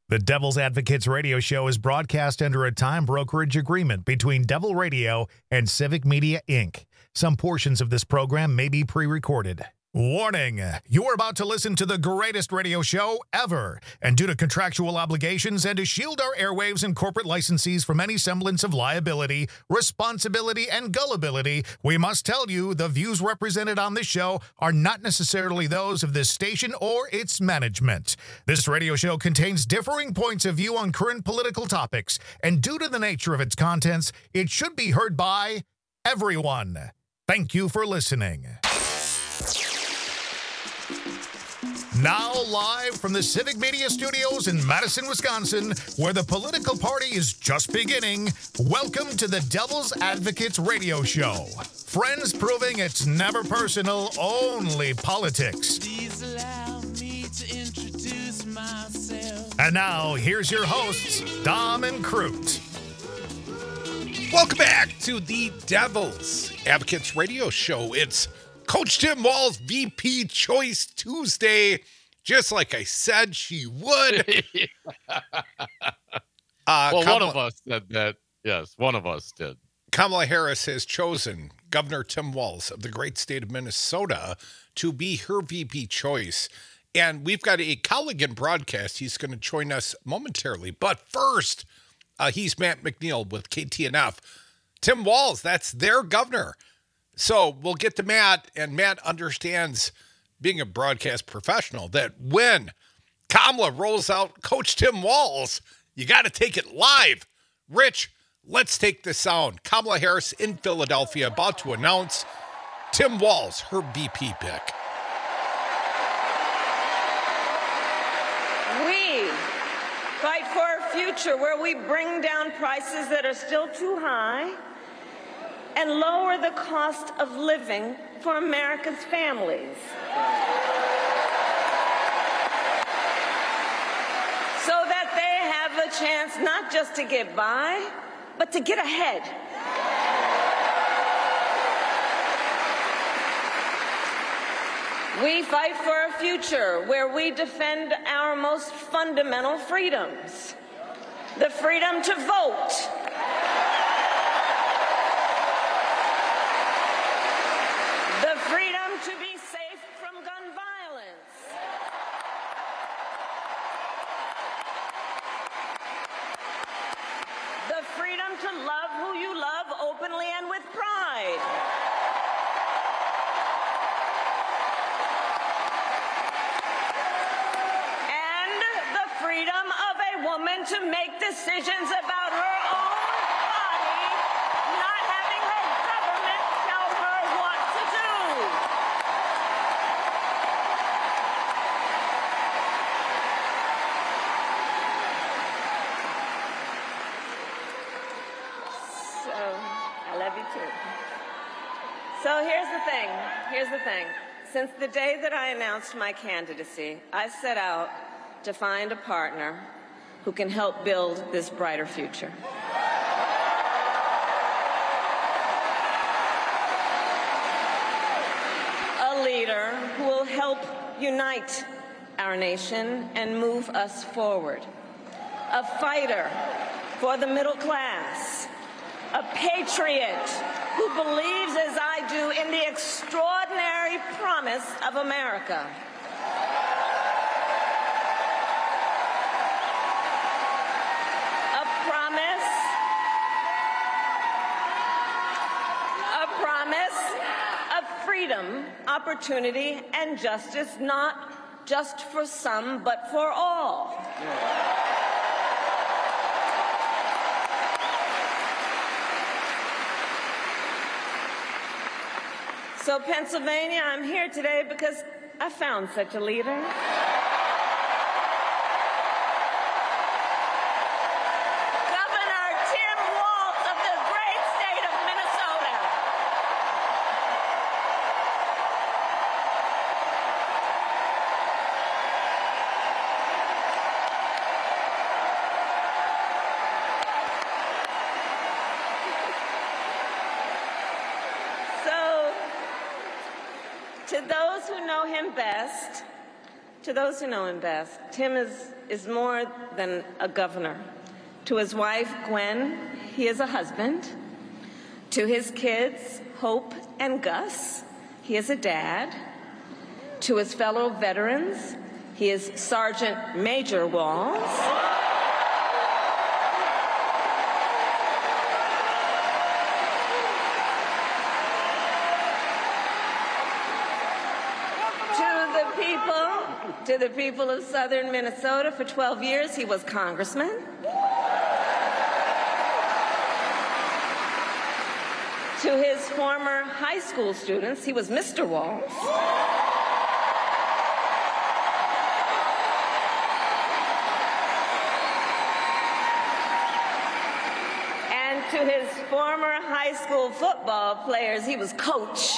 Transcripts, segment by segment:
The Devil's Advocates radio show is broadcast under a time brokerage agreement between Devil Radio and Civic Media, Inc. Some portions of this program may be pre-recorded. Warning, you are about to listen to the greatest radio show ever, and due to contractual obligations and to shield our airwaves and corporate licensees from any semblance of liability, responsibility, and gullibility, we must tell you the views represented on this show are not necessarily those of this station or its management. This radio show contains differing points of view on current political topics, and due to the nature of its contents, it should be heard by everyone. Thank you for listening. Now live from the Civic Media Studios in Madison, Wisconsin, where the political party is just beginning, welcome to the Devil's Advocates radio show. Friends proving it's never personal, only politics. Please allow me to introduce myself. And now, here's your hosts, Dom and Crute. Welcome back to the Devil's Advocates radio show. It's Coach Tim Walz VP Choice Tuesday, just like I said she would. One of us said that. Yes, one of us did. Kamala Harris has chosen Governor Tim Walz of the great state of Minnesota to be her VP choice. And we've got a colleague in broadcast. He's going to join us momentarily. But first, he's Matt McNeil with KTNF. Tim Walz, that's their governor. So we'll get to Matt, and Matt understands, being a broadcast professional, that when Kamala rolls out Coach Tim Walz, you got to take it live. Rich, let's take the sound. Kamala Harris in Philadelphia about to announce Tim Walz, her VP pick. We fight for a future where we bring down prices that are still too high and lower the cost of living for America's families. So that they have a chance not just to get by, but to get ahead. We fight for a future where we defend our most fundamental freedoms. The freedom to vote. The freedom to be safe from gun violence. The freedom to love who you love openly and with pride. And the freedom of a woman to make decisions about her own body, not having her government tell her what to do. So, I love you too. So here's the thing. Since the day that I announced my candidacy, I set out to find a partner who can help build this brighter future. A leader who will help unite our nation and move us forward. A fighter for the middle class. A patriot who believes, as I do, in the extraordinary promise of America. A promise of freedom, opportunity, and justice, not just for some, but for all. So, Pennsylvania, I'm here today because I found such a leader. Governor Tim Walz of the great state of Minnesota. To those who know him best, To those who know him best, Tim is more than a governor. To his wife, Gwen, he is a husband. To his kids, Hope and Gus, he is a dad. To his fellow veterans, he is Sergeant Major Walls. To the people of southern Minnesota, for 12 years, he was congressman. To his former high school students, he was Mr. Walls. And to his former high school football players, he was Coach.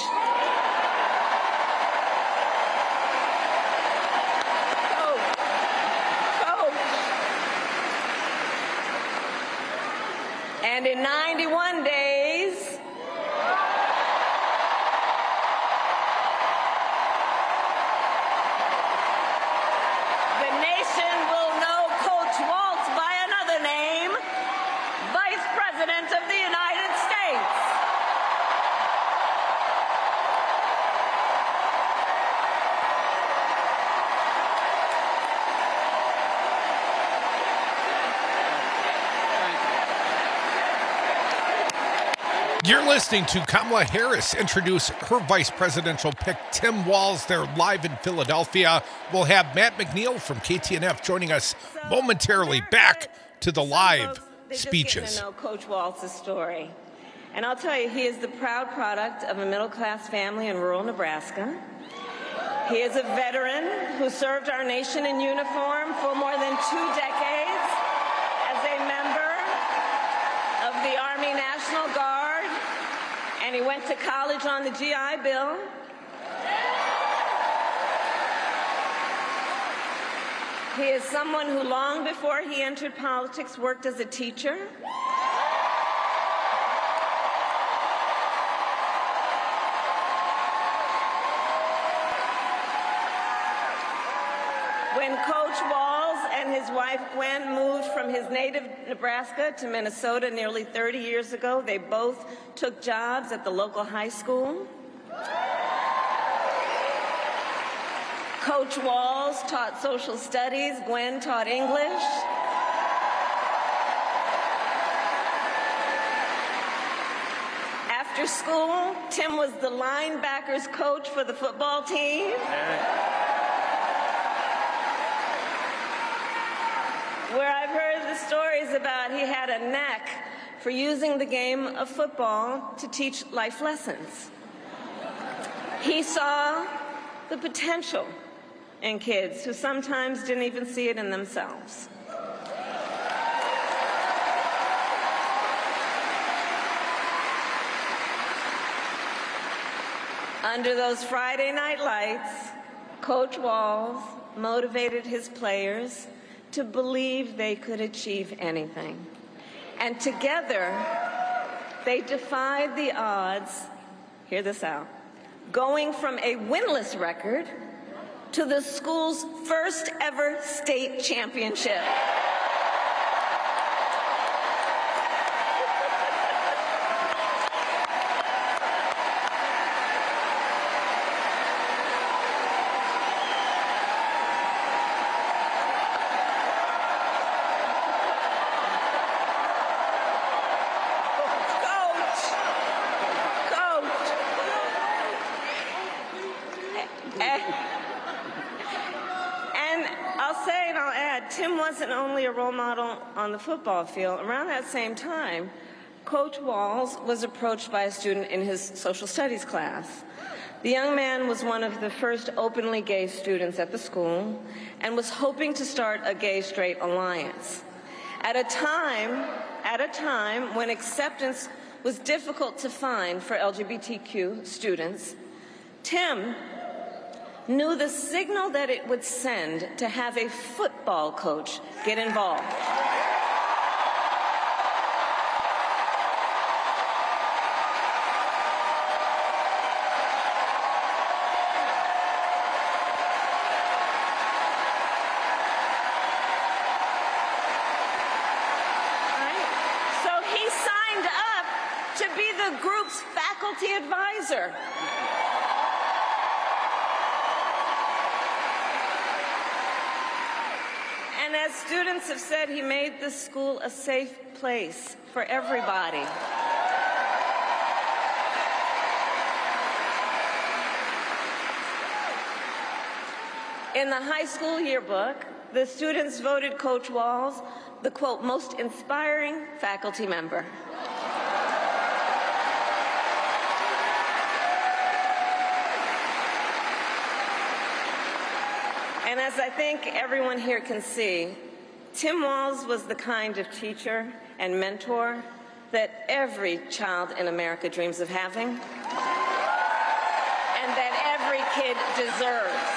And in 91 days, the nation will know Coach Waltz by another name, Vice President of the United States. You're listening to Kamala Harris introduce her vice presidential pick, Tim Walz. They're live in Philadelphia. We'll have Matt McNeil from KTNF joining us momentarily. Back to the live speeches. Just getting to know Coach Waltz's story. And I'll tell you, he is the proud product of a middle-class family in rural Nebraska. He is a veteran who served our nation in uniform for more than 2 decades as a member of the Army National Guard. And he went to college on the GI Bill. He is someone who, long before he entered politics, worked as a teacher. When Coach Walz and his wife Gwen moved from his native Nebraska to Minnesota nearly 30 years ago, they both took jobs at the local high school. Coach Walz taught social studies, Gwen taught English. After school, Tim was the linebackers coach for the football team. Where I've heard the stories about he had a knack for using the game of football to teach life lessons. He saw the potential in kids who sometimes didn't even see it in themselves. Under those Friday night lights, Coach Walz motivated his players to believe they could achieve anything. And together, they defied the odds, hear this out, going from a winless record to the school's first ever state championship. Tim wasn't only a role model on the football field. Around that same time, Coach Walz was approached by a student in his social studies class. The young man was one of the first openly gay students at the school and was hoping to start a gay-straight alliance. At a time when acceptance was difficult to find for LGBTQ students, Tim knew the signal that it would send to have a football coach get involved. to be the group's faculty advisor. And as students have said, he made this school a safe place for everybody. In the high school yearbook, the students voted Coach Walls the, quote, most inspiring faculty member. And as I think everyone here can see, Tim Walls was the kind of teacher and mentor that every child in America dreams of having, and that every kid deserves.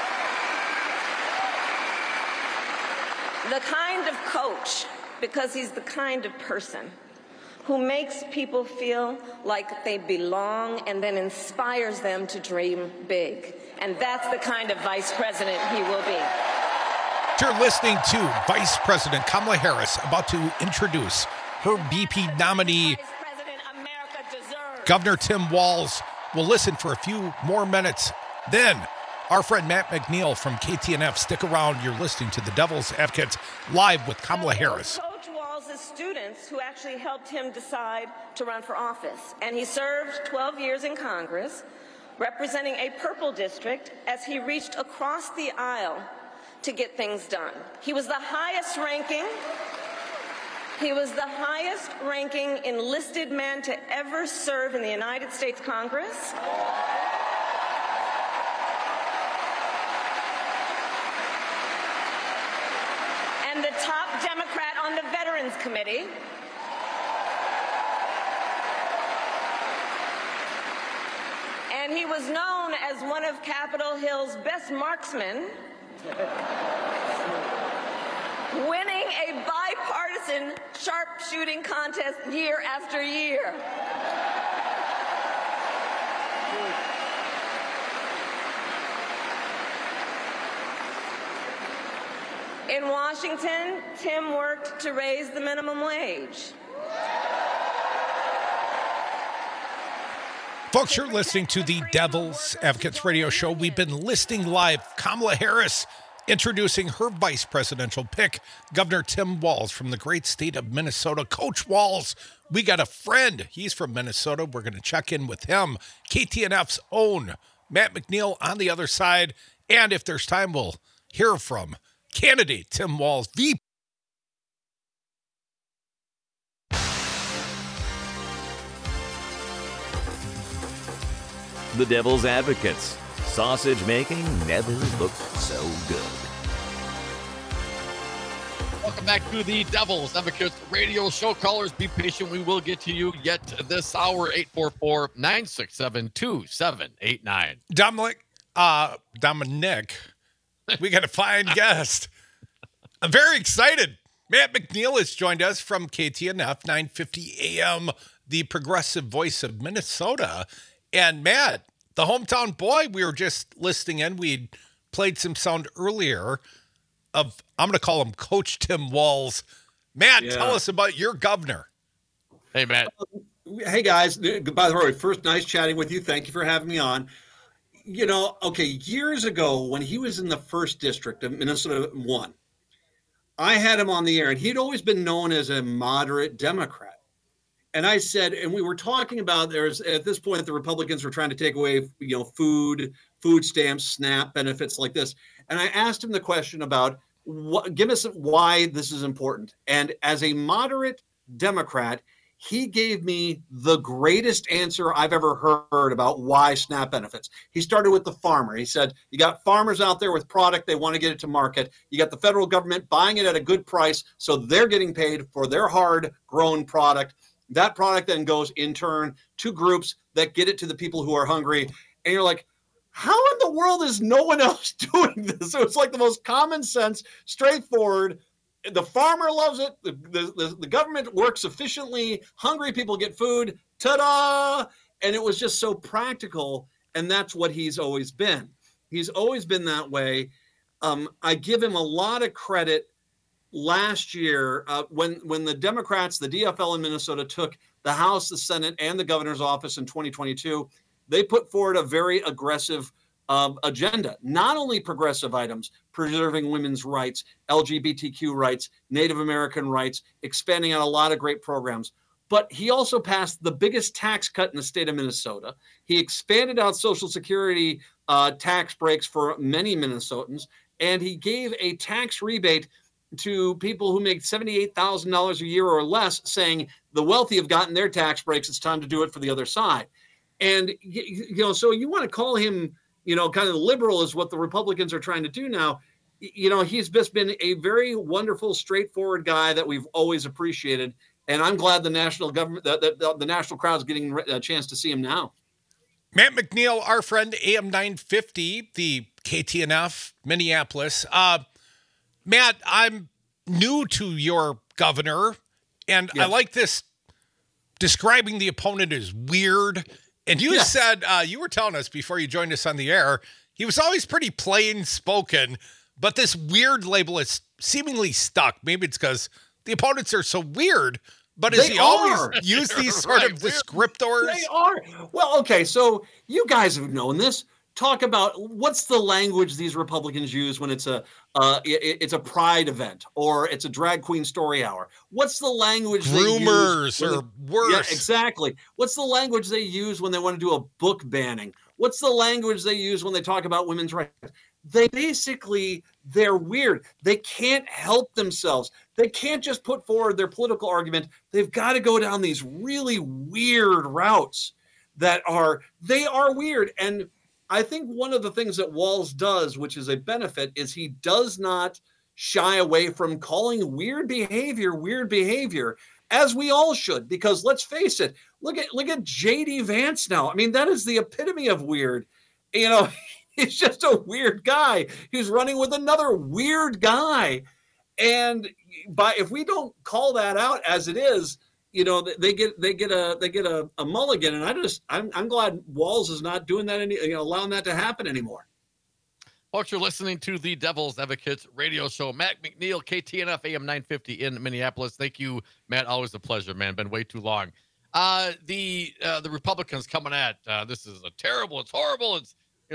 The kind of coach, because he's the kind of person who makes people feel like they belong and then inspires them to dream big. And that's the kind of vice president he will be. You're listening to Vice President Kamala Harris about to introduce her VP nominee, Governor Tim Walz. We'll listen for a few more minutes. Then, our friend Matt McNeil from KTNF. Stick around. You're listening to the Devil's Advocates live with Kamala Harris. Coach Walz's students who actually helped him decide to run for office. And he served 12 years in Congress, representing a purple district as he reached across the aisle to get things done. He was the highest ranking enlisted man to ever serve in the United States Congress. And the top Democrat on the Veterans Committee. And he was known as one of Capitol Hill's best marksmen, winning a bipartisan sharpshooting contest year after year. In Washington, Tim worked to raise the minimum wage. Folks, you're listening to the Devil's Advocates radio show. We've been listening live. Kamala Harris introducing her vice presidential pick, Governor Tim Walz from the great state of Minnesota. Coach Walz, we got a friend. He's from Minnesota. We're going to check in with him. KTNF's own Matt McNeil on the other side. And if there's time, we'll hear from candidate Tim Walz, VP. The Devil's Advocates. Sausage making never looked so good. Welcome back to the Devil's Advocates radio show. Callers, be patient. We will get to you yet this hour. 844-967-2789. Dominic, we got a fine guest. I'm very excited. Matt McNeil has joined us from KTNF 950 AM, the progressive voice of Minnesota. And Matt, the hometown boy, we were just listening in. We played some sound earlier of, I'm going to call him Coach Tim Walz. Matt, Tell us about your governor. Hey, Matt. Hey, guys. By the way, first, nice chatting with you. Thank you for having me on. You know, okay, years ago when he was in the 1st District of Minnesota 1, I had him on the air, and he'd always been known as a moderate Democrat. And I said, and we were talking about at this point, the Republicans were trying to take away, food stamps, SNAP benefits like this. And I asked him the question about give us why this is important. And as a moderate Democrat, he gave me the greatest answer I've ever heard about why SNAP benefits. He started with the farmer. He said, you got farmers out there with product. They want to get it to market. You got the federal government buying it at a good price. So they're getting paid for their hard grown product. That product then goes in turn to groups that get it to the people who are hungry. And you're like, how in the world is no one else doing this? So it's like the most common sense, straightforward. The farmer loves it. The government works efficiently. Hungry people get food. Ta-da! And it was just so practical. And that's what he's always been. He's always been that way. I give him a lot of credit. Last year, when the Democrats, the DFL in Minnesota, took the House, the Senate, and the governor's office in 2022, they put forward a very aggressive agenda, not only progressive items, preserving women's rights, LGBTQ rights, Native American rights, expanding on a lot of great programs. But he also passed the biggest tax cut in the state of Minnesota. He expanded out Social Security tax breaks for many Minnesotans, and he gave a tax rebate to people who make $78,000 a year or less, saying the wealthy have gotten their tax breaks. It's time to do it for the other side. And, so you want to call him, kind of liberal is what the Republicans are trying to do now. He's just been a very wonderful, straightforward guy that we've always appreciated. And I'm glad the national government, the national crowd's getting a chance to see him now. Matt McNeil, our friend, AM 950, the KTNF, Minneapolis. Matt, I'm new to your governor, and yes. I like this describing the opponent as weird. And you said, you were telling us before you joined us on the air, he was always pretty plain spoken, but this weird label is seemingly stuck. Maybe it's because the opponents are so weird, but does he always use these sort of descriptors? They are. Well, okay, so you guys have known this. Talk about what's the language these Republicans use when it's a pride event or it's a drag queen story hour. What's the language groomers or worse? Yeah, exactly. What's the language they use when they want to do a book banning? What's the language they use when they talk about women's rights? They're weird. They can't help themselves. They can't just put forward their political argument. They've got to go down these really weird routes they are weird. And I think one of the things that Walz does, which is a benefit, is he does not shy away from calling weird behavior, as we all should, because let's face it, look at J.D. Vance now. I mean, that is the epitome of weird. He's just a weird guy. He's running with another weird guy. And if we don't call that out as it is, they get a mulligan, and I'm glad Walz is not doing that allowing that to happen anymore. Folks, you're listening to the Devil's Advocates radio show. Matt McNeil, KTNF AM 950 in Minneapolis. Thank you, Matt. Always a pleasure, man. Been way too long. The Republicans coming at this is terrible. It's horrible. It's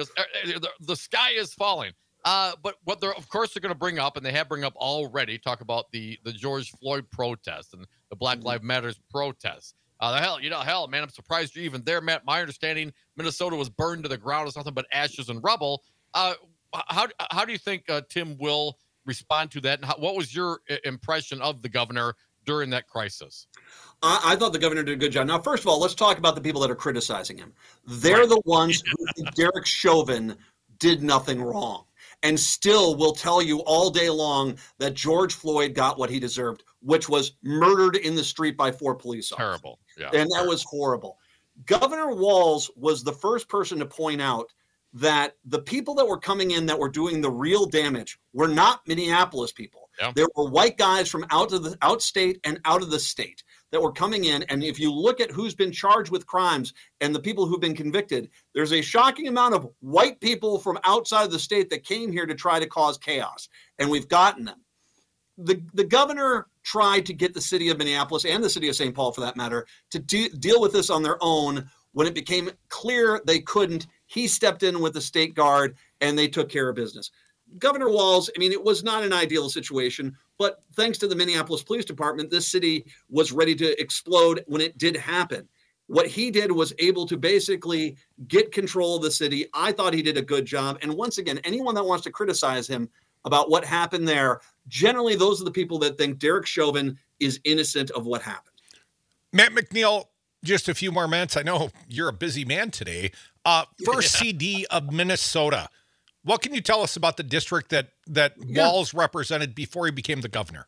the sky is falling. But what they're going to bring up, and they have bring up already, talk about the George Floyd protest and the Black Lives Matters protest. Hell, man, I'm surprised you're even there, Matt. My understanding, Minnesota was burned to the ground as nothing but ashes and rubble. How do you think Tim will respond to that? And what was your impression of the governor during that crisis? I thought the governor did a good job. Now, first of all, let's talk about the people that are criticizing him. They're the ones who think Derek Chauvin did nothing wrong, and still will tell you all day long that George Floyd got what he deserved, which was murdered in the street by 4 police officers. Terrible. Yeah. And that was horrible. Governor Walz was the first person to point out that the people that were coming in that were doing the real damage were not Minneapolis people. Yeah. There were white guys from outstate and out of the state that were coming in. And if you look at who's been charged with crimes and the people who've been convicted, there's a shocking amount of white people from outside of the state that came here to try to cause chaos. And we've gotten them. The governor tried to get the city of Minneapolis and the city of St. Paul, for that matter, to deal with this on their own. When it became clear they couldn't, he stepped in with the state guard and they took care of business. Governor Walz, it was not an ideal situation, but thanks to the Minneapolis Police Department, this city was ready to explode when it did happen. What he did was able to basically get control of the city. I thought he did a good job. And once again, anyone that wants to criticize him about what happened there, generally those are the people that think Derek Chauvin is innocent of what happened. Matt McNeil, just a few more minutes. I know you're a busy man today. First CD of Minnesota. What can you tell us about the district that Walz represented before he became the governor?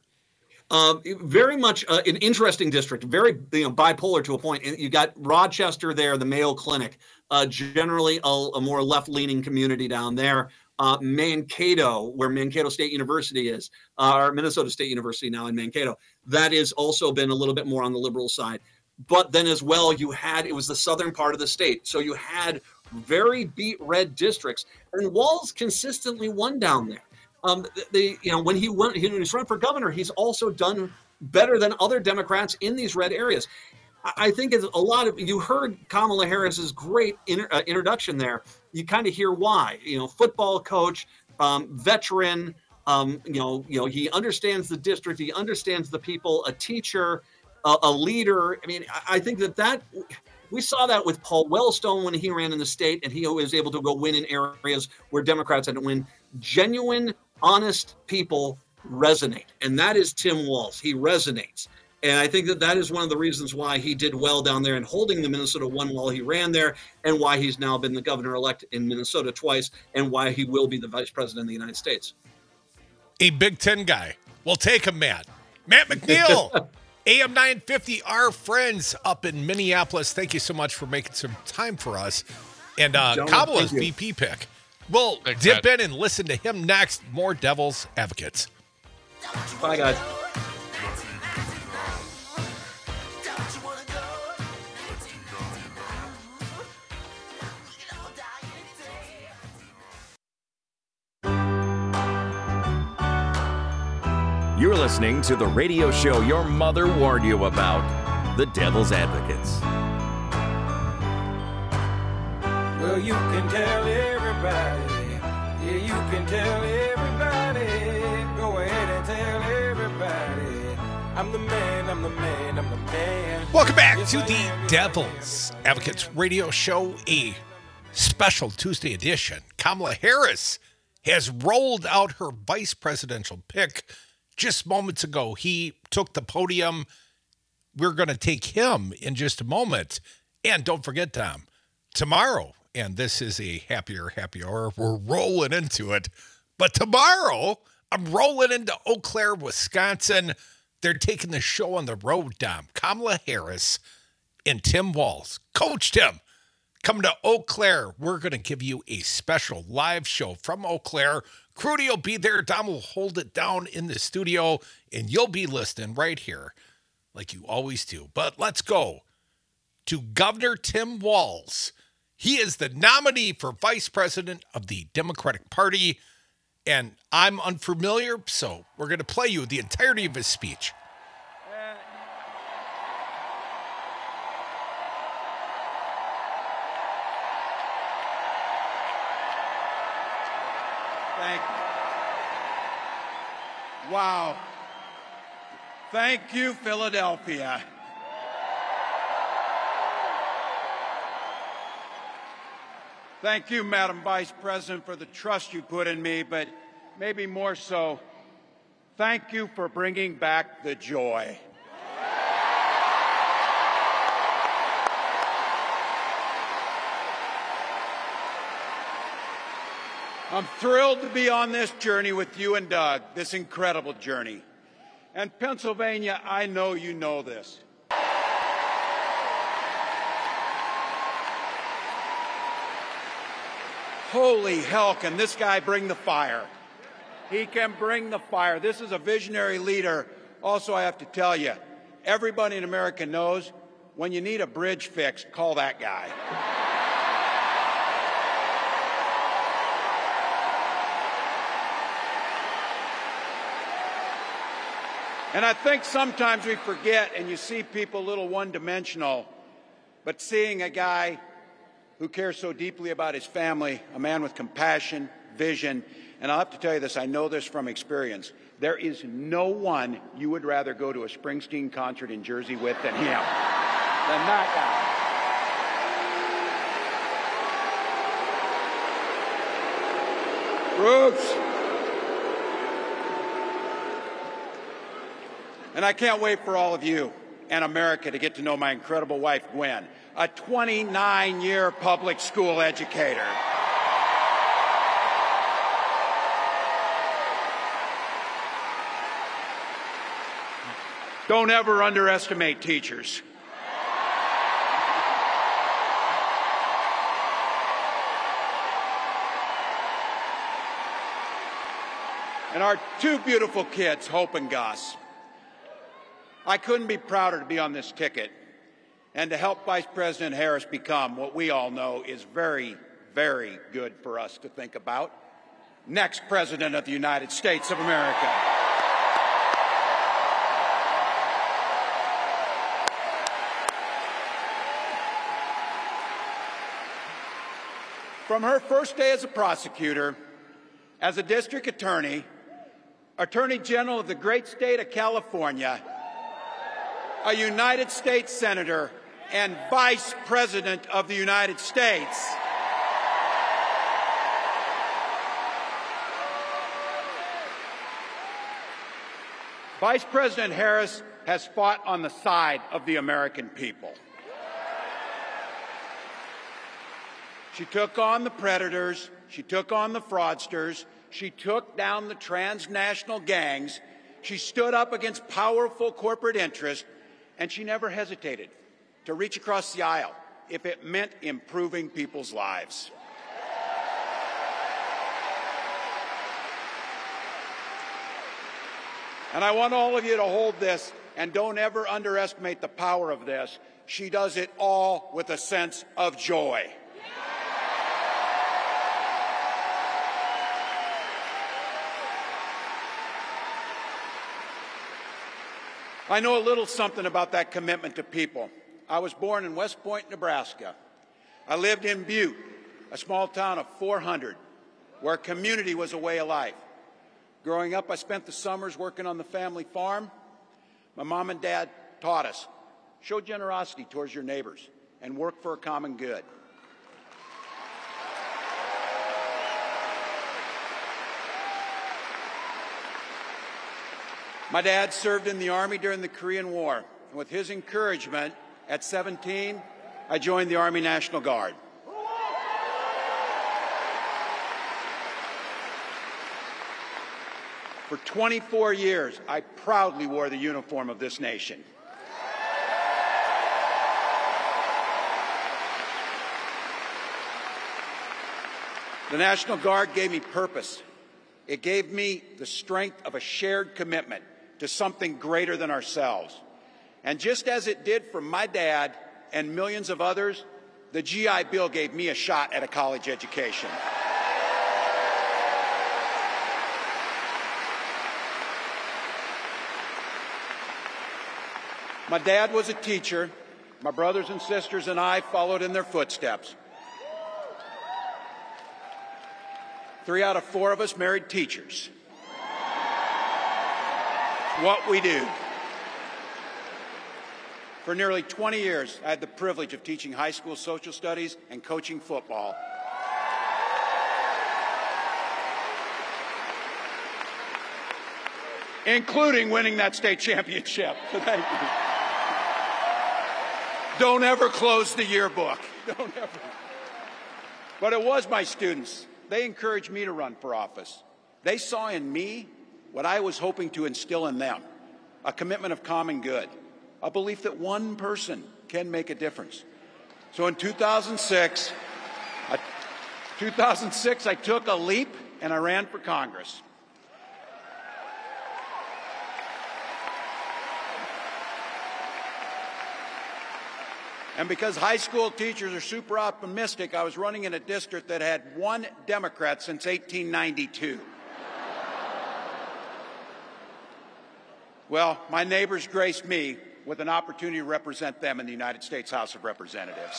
Very much an interesting district, very bipolar to a point. You got Rochester there, the Mayo Clinic, generally a more left-leaning community down there. Mankato, where Mankato State University is, or Minnesota State University now in Mankato, that has also been a little bit more on the liberal side. But then as well, it was the southern part of the state. So you had very beet red districts, and Walz consistently won down there. When he's run for governor, he's also done better than other Democrats in these red areas. I think it's a lot of, you heard Kamala Harris's great introduction there. You kind of hear why, football coach, veteran, he understands the district. He understands the people, a teacher, a leader. I mean, I think that we saw that with Paul Wellstone when he ran in the state and he was able to go win in areas where Democrats had to win. Genuine, honest people resonate. And that is Tim Walz. He resonates. And I think that is one of the reasons why he did well down there and holding the Minnesota one while he ran there, and why he's now been the governor-elect in Minnesota twice, and why he will be the vice president of the United States. A Big Ten guy. We'll take him, Matt. Matt McNeil, AM 950, our friends up in Minneapolis. Thank you so much for making some time for us. And Kamala's VP pick. We'll dip in and listen to him next. More Devil's Advocates. Bye, guys. You're listening to the radio show your mother warned you about, The Devil's Advocates. Well, you can tell everybody. Yeah, you can tell everybody. Go ahead and tell everybody. I'm the man, I'm the man, I'm the man. Welcome back to the Devil's Advocates radio show, a special Tuesday edition. Kamala Harris has rolled out her vice presidential pick. Just moments ago, he took the podium. We're going to take him in just a moment. And don't forget, Tom, tomorrow, and this is a happy hour, we're rolling into it. But tomorrow, I'm rolling into Eau Claire, Wisconsin. They're taking the show on the road, Tom. Kamala Harris and Tim Walz, Coach Tim, come to Eau Claire. We're going to give you a special live show from Eau Claire. Crudy will be there. Dom will hold it down in the studio, and you'll be listening right here like you always do. But let's go to Governor Tim Walz. He is the nominee for vice president of the Democratic Party, and I'm unfamiliar, so we're going to play you the entirety of his speech. Thank you. Wow. Thank you, Philadelphia. Thank you, Madam Vice President, for the trust you put in me, but maybe more so, thank you for bringing back the joy. I'm thrilled to be on this journey with you and Doug, this incredible journey. And Pennsylvania, I know you know this. Holy hell, can this guy bring the fire? He can bring the fire. This is a visionary leader. Also, I have to tell you, everybody in America knows when you need a bridge fixed, call that guy. And I think sometimes we forget, and you see people a little one-dimensional, but seeing a guy who cares so deeply about his family, a man with compassion, vision, and I'll have to tell you this, I know this from experience. There is no one you would rather go to a Springsteen concert in Jersey with than him, than that guy. Bruce. And I can't wait for all of you and America to get to know my incredible wife, Gwen, a 29-year public school educator. Don't ever underestimate teachers. And our two beautiful kids, Hope and Gus. I couldn't be prouder to be on this ticket and to help Vice President Harris become what we all know is very, very good for us to think about. Next President of the United States of America. From her first day as a prosecutor, as a district attorney, Attorney General of the great state of California, a United States Senator, and Vice President of the United States, Vice President Harris has fought on the side of the American people. She took on the predators, she took on the fraudsters, she took down the transnational gangs, she stood up against powerful corporate interests, and she never hesitated to reach across the aisle if it meant improving people's lives. And I want all of you to hold this, and don't ever underestimate the power of this. She does it all with a sense of joy. I know a little something about that commitment to people. I was born in West Point, Nebraska. I lived in Butte, a small town of 400, where community was a way of life. Growing up, I spent the summers working on the family farm. My mom and dad taught us, show generosity towards your neighbors and work for a common good. My dad served in the Army during the Korean War, and with his encouragement, at 17, I joined the Army National Guard. For 24 years, I proudly wore the uniform of this nation. The National Guard gave me purpose. It gave me the strength of a shared commitment to something greater than ourselves. And just as it did for my dad and millions of others, the GI Bill gave me a shot at a college education. My dad was a teacher. My brothers and sisters and I followed in their footsteps. 3 out of 4 of us married teachers. What we do. For nearly 20 years, I had the privilege of teaching high school social studies and coaching football. Including winning that state championship. So thank you. Don't ever close the yearbook. Don't ever. But it was my students. They encouraged me to run for office. They saw in me what I was hoping to instill in them, a commitment of common good, a belief that one person can make a difference. So in 2006, I took a leap and I ran for Congress. And because high school teachers are super optimistic, I was running in a district that had 1 Democrat since 1892. Well, my neighbors graced me with an opportunity to represent them in the United States House of Representatives.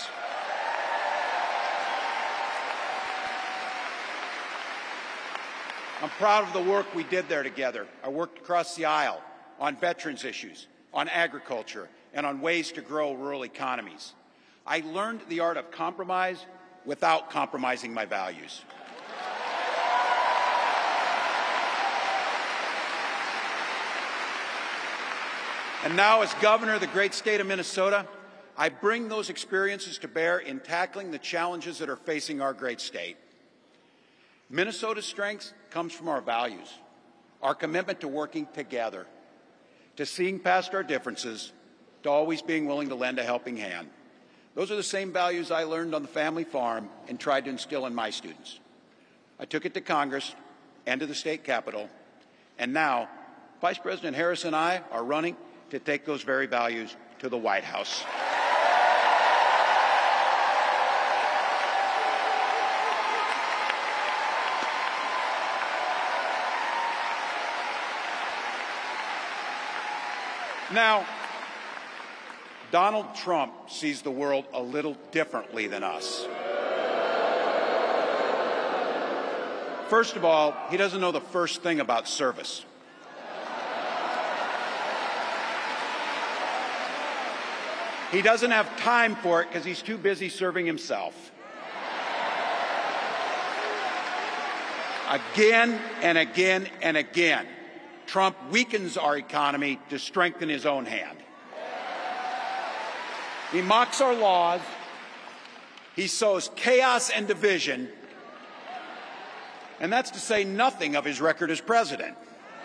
I'm proud of the work we did there together. I worked across the aisle on veterans issues, on agriculture, and on ways to grow rural economies. I learned the art of compromise without compromising my values. And now, as governor of the great state of Minnesota, I bring those experiences to bear in tackling the challenges that are facing our great state. Minnesota's strength comes from our values, our commitment to working together, to seeing past our differences, to always being willing to lend a helping hand. Those are the same values I learned on the family farm and tried to instill in my students. I took it to Congress and to the state capitol, and now Vice President Harris and I are running to take those very values to the White House. Now, Donald Trump sees the world a little differently than us. First of all, he doesn't know the first thing about service. He doesn't have time for it because he's too busy serving himself. Again and again and again, Trump weakens our economy to strengthen his own hand. He mocks our laws. He sows chaos and division. And that's to say nothing of his record as president.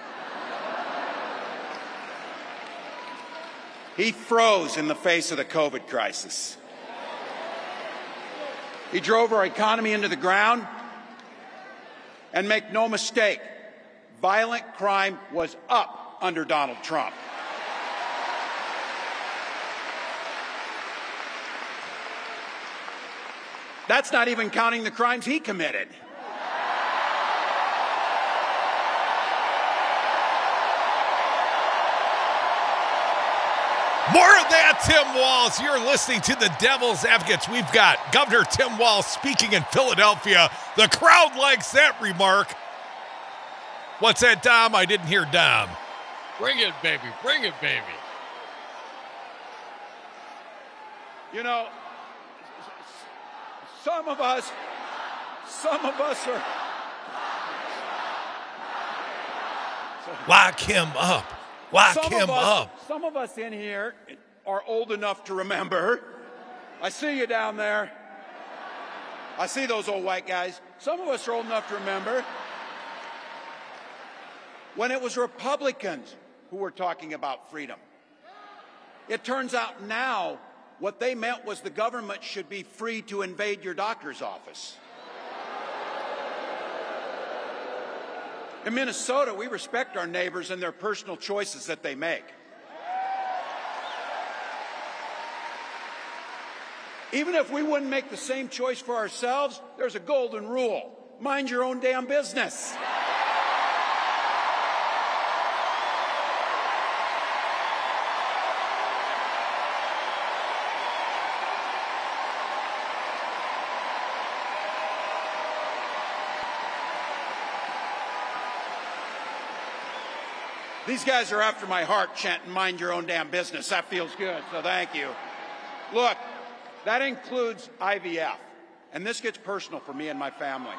He froze in the face of the COVID crisis. He drove our economy into the ground. And make no mistake, violent crime was up under Donald Trump. That's not even counting the crimes he committed. More of that, Tim Walz. You're listening to the Devil's Advocates. We've got Governor Tim Walz speaking in Philadelphia. The crowd likes that remark. What's that, Dom? I didn't hear Dom. Bring it, baby. Bring it, baby. You know, some of us are... Lock him up. Lock him up. Some of us in here are old enough to remember. I see you down there. I see those old white guys. Some of us are old enough to remember when it was Republicans who were talking about freedom. It turns out now what they meant was the government should be free to invade your doctor's office. In Minnesota, we respect our neighbors and their personal choices that they make. Even if we wouldn't make the same choice for ourselves, there's a golden rule. Mind your own damn business. These guys are after my heart chanting, mind your own damn business. That feels good, so thank you. Look, that includes IVF, and this gets personal for me and my family.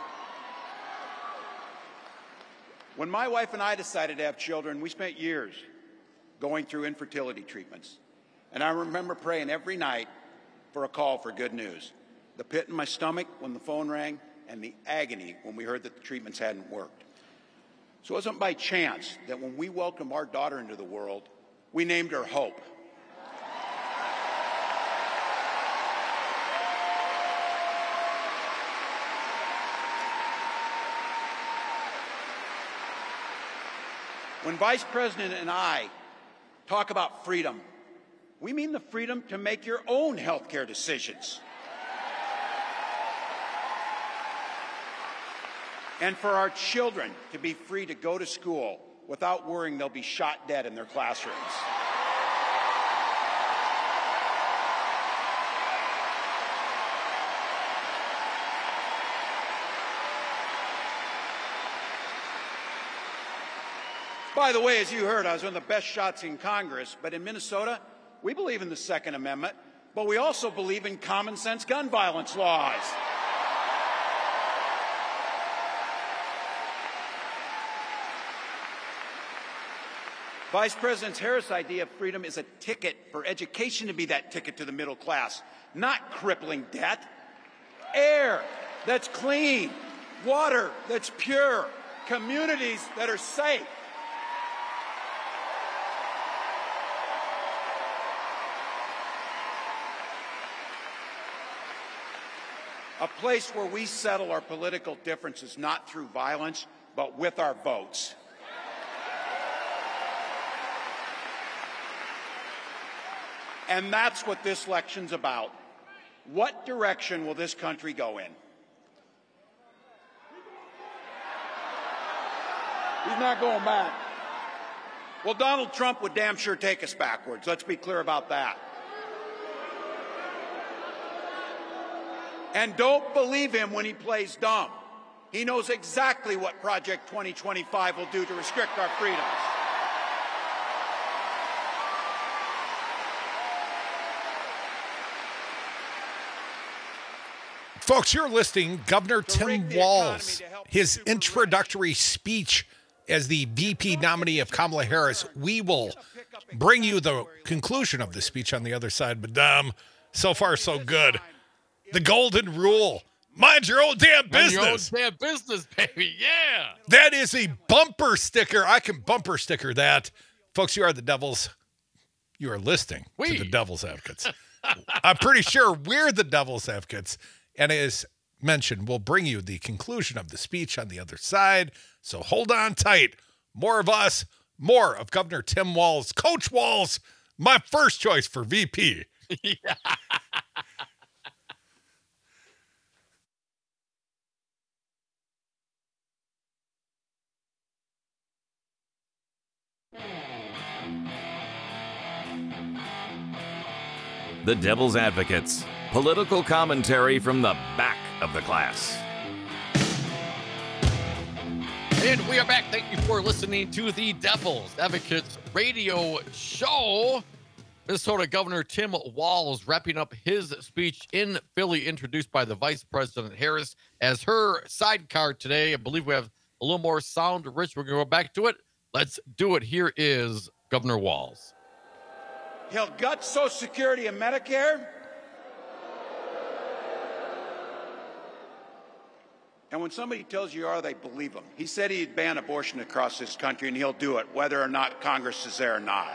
When my wife and I decided to have children, we spent years going through infertility treatments. And I remember praying every night for a call for good news. The pit in my stomach when the phone rang, and the agony when we heard that the treatments hadn't worked. So it wasn't by chance that when we welcomed our daughter into the world, we named her Hope. When Vice President and I talk about freedom, we mean the freedom to make your own health care decisions. And for our children to be free to go to school without worrying they'll be shot dead in their classrooms. By the way, as you heard, I was one of the best shots in Congress, but in Minnesota, we believe in the Second Amendment, but we also believe in common sense gun violence laws. Vice President Harris' idea of freedom is a ticket for education to be that ticket to the middle class, not crippling debt. Air that's clean, water that's pure, communities that are safe. A place where we settle our political differences not through violence, but with our votes. And that's what this election's about. What direction will this country go in? He's not going back. Well, Donald Trump would damn sure take us backwards. Let's be clear about that. And don't believe him when he plays dumb. He knows exactly what Project 2025 will do to restrict our freedoms. Folks, you're listening Governor Tim Walz, his introductory speech as the VP nominee of Kamala Harris. We will bring you the conclusion of the speech on the other side, but so far so good. The golden rule: mind your own damn business. Mind your own damn business, baby. Yeah. That is a bumper sticker. I can bumper sticker that. Folks, you are the Devils. You are listening to the Devil's Advocates. I'm pretty sure we're the Devil's Advocates. And as mentioned, we'll bring you the conclusion of the speech on the other side. So hold on tight. More of us, more of Governor Tim Walz. Coach Walz, my first choice for VP. Yeah. The Devil's Advocates. Political commentary from the back of the class. And we are back. Thank you for listening to the Devil's Advocates radio show. Minnesota Governor Tim Walz wrapping up his speech in Philly, introduced by the Vice President Harris as her sidecar today. I believe we have a little more sound rich. We're going to go back to it. Let's do it. Here is Governor Walz. He'll gut Social Security and Medicare. And when somebody tells you they believe him. He said he'd ban abortion across this country, and he'll do it, whether or not Congress is there or not.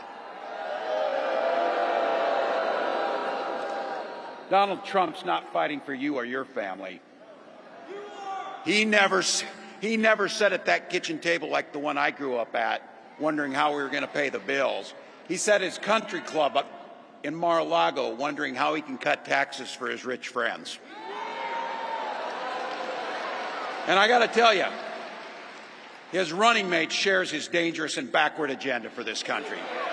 Donald Trump's not fighting for you or your family. He never sat at that kitchen table like the one I grew up at, wondering how we were going to pay the bills. He sat at his country club up in Mar-a-Lago, wondering how he can cut taxes for his rich friends. And I got to tell you, his running mate shares his dangerous and backward agenda for this country.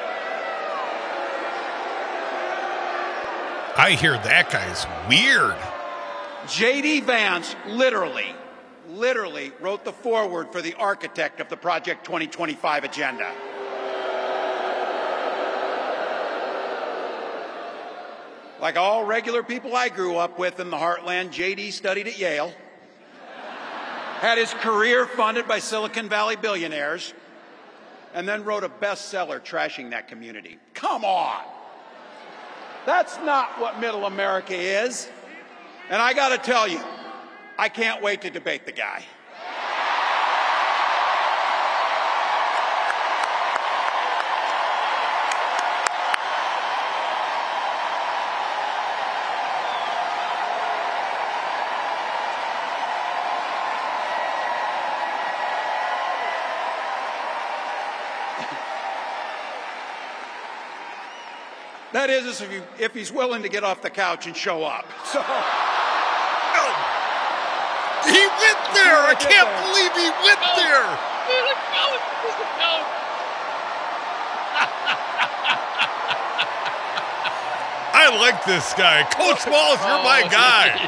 I hear that guy's weird. J.D. Vance literally wrote the foreword for the architect of the Project 2025 agenda. Like all regular people I grew up with in the heartland, J.D. studied at Yale, had his career funded by Silicon Valley billionaires, and then wrote a bestseller trashing that community. Come on. That's not what middle America is. And I got to tell you, I can't wait to debate the guy. That is, if he's willing to get off the couch and show up. So he went there. I can't believe he went there. I like this guy. Coach Walz, you're my guy.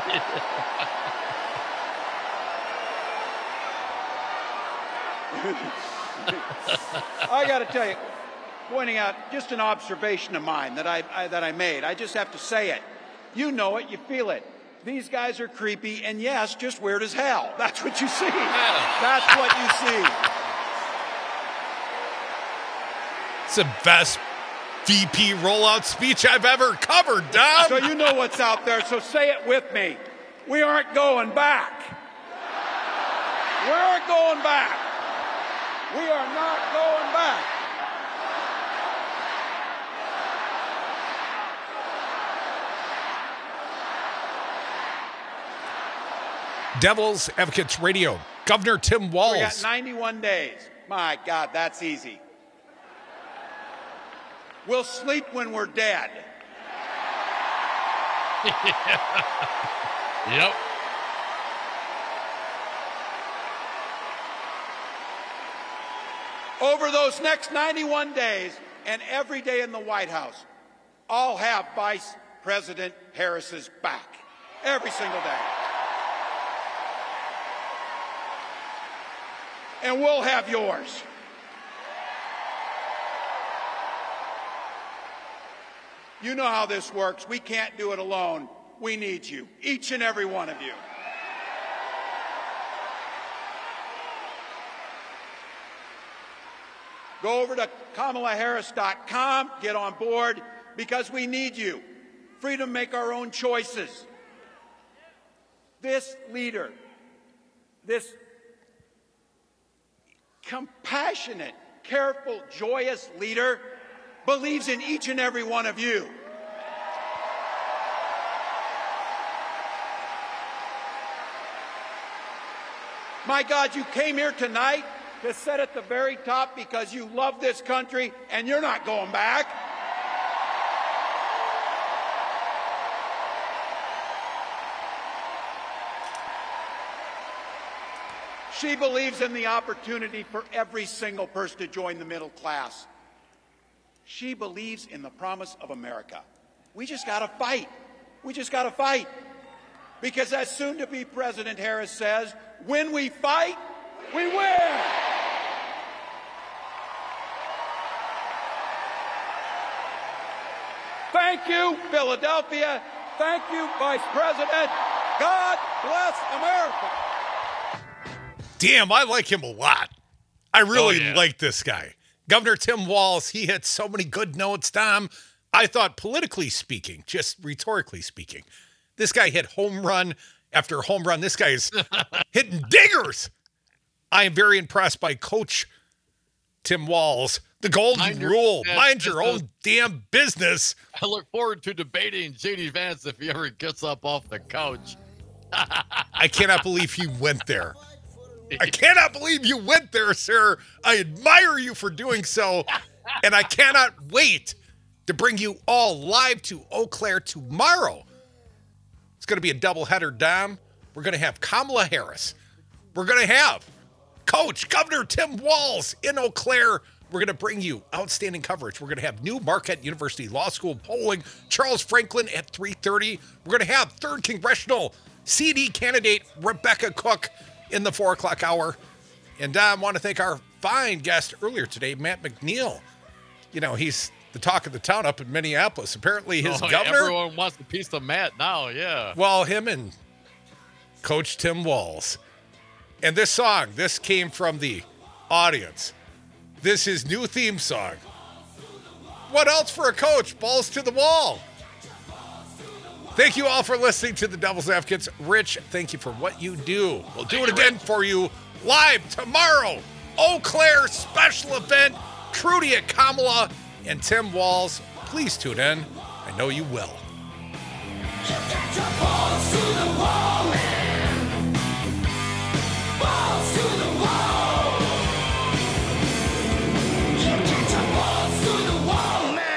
I got to tell you, pointing out just an observation of mine that I made. I just have to say it. You know it, you feel it. These guys are creepy, and yes, just weird as hell. That's what you see. That's what you see. It's the best VP rollout speech I've ever covered, Dom. So you know what's out there, so say it with me. We aren't going back. We aren't going back. We are not going back. Devil's Advocates Radio. Governor Tim Walz. We got 91 days. My God, that's easy. We'll sleep when we're dead. Yep. Over those next 91 days and every day in the White House, I'll have Vice President Harris's back. Every single day. and we'll have yours. You know how this works. We can't do it alone. We need you, each and every one of you. Go over to KamalaHarris.com, get on board, because we need you. Freedom to make our own choices. This leader, this compassionate, careful, joyous leader believes in each and every one of you. My God, you came here tonight to sit at the very top because you love this country and you're not going back. She believes in the opportunity for every single person to join the middle class. She believes in the promise of America. We just got to fight. We just got to fight. Because as soon-to-be President Harris says, when we fight, we win. Thank you, Philadelphia. Thank you, Vice President. God bless America. Damn, I like him a lot. I really like this guy. Governor Tim Walz, he hit so many good notes, Tom. I thought politically speaking, just rhetorically speaking, this guy hit home run after home run. This guy is hitting dingers. I am very impressed by Coach Tim Walz. The golden rule, mind your own damn business. I look forward to debating J.D. Vance if he ever gets up off the couch. I cannot believe he went there. I cannot believe you went there, sir. I admire you for doing so, and I cannot wait to bring you all live to Eau Claire tomorrow. It's going to be a doubleheader, Dom. We're going to have Kamala Harris. We're going to have Coach Governor Tim Walz in Eau Claire. We're going to bring you outstanding coverage. We're going to have new Marquette University Law School polling, Charles Franklin at 3:30. We're going to have 3rd Congressional CD candidate Rebecca Cook in the 4 o'clock hour. And I want to thank our fine guest earlier today, Matt McNeil. You know, he's the talk of the town up in Minneapolis. Apparently his governor. Everyone wants a piece of Matt now, yeah. Well, him and Coach Tim Walz. And this song, this came from the audience. This is new theme song. What else for a coach? Balls to the wall. Thank you all for listening to the Devil's Advocates. Rich, thank you for what you do. We'll do it again for you live tomorrow. Eau Claire special event. Trudy at Kamala and Tim Walz. Please tune in. I know you will. You got your balls to the wall.